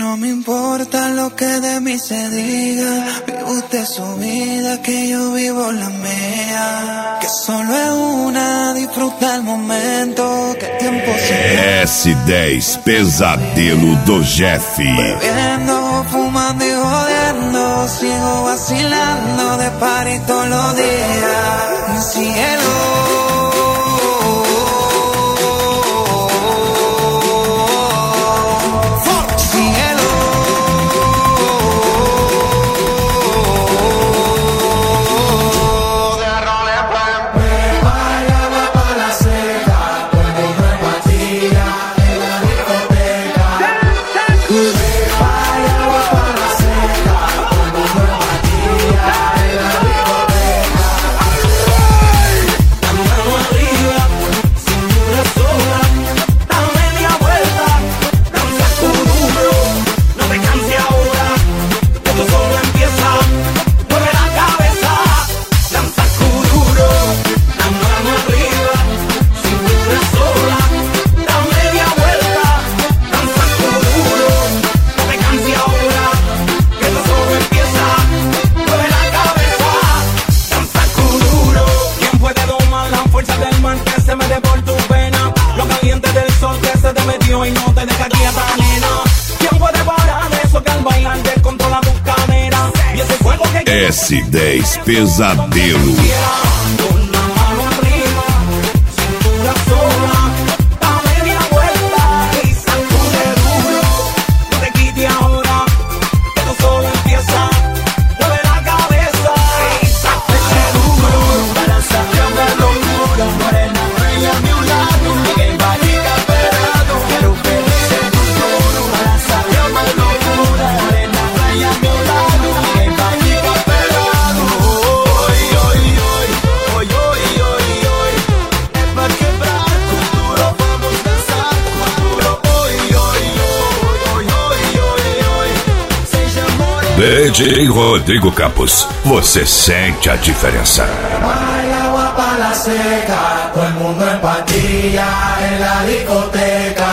no me importa lo que de mí se diga. Vive usted su vida, que yo vivo la mía. Que solo es una, disfruta el momento. Que el tiempo se... S10, pesadelo do Jeff. Bebiendo, fumando y jodiendo, sigo vacilando de party todos los días. Cielo. Y no te deja quieta, nena. ¿Quién puede parar eso que al bailar descontrola tus caderas? Y ese fuego que S10, pesadelo. con la mano arriba, cintura sola, da media vuelta y sacude duro. No te quites ahora, que esto solo empieza. Mueve la cabeza y sacude duro. Para sacarme locura, morena, bella a mi lado, que vaya esperado. Quiero que dice tu toro, para sacarme locura, morena, bella a mi lado, que vaya esperado. Hoy, hoy, hoy, hoy, hoy, hoy, hoy, es para quebrar con duro, vamos a dançar con duro. Hoy, hoy, hoy, hoy, hoy, hoy, hoy, seja morena. DJ Rodrigo Campos, você sente a diferença. Hay agua para la seca, todo el mundo en pandilla en la discoteca.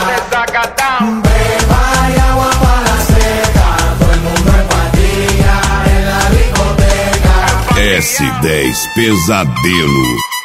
Beba, hay agua para la seca, todo el mundo en pandilla en la discoteca. S10, pesadelo.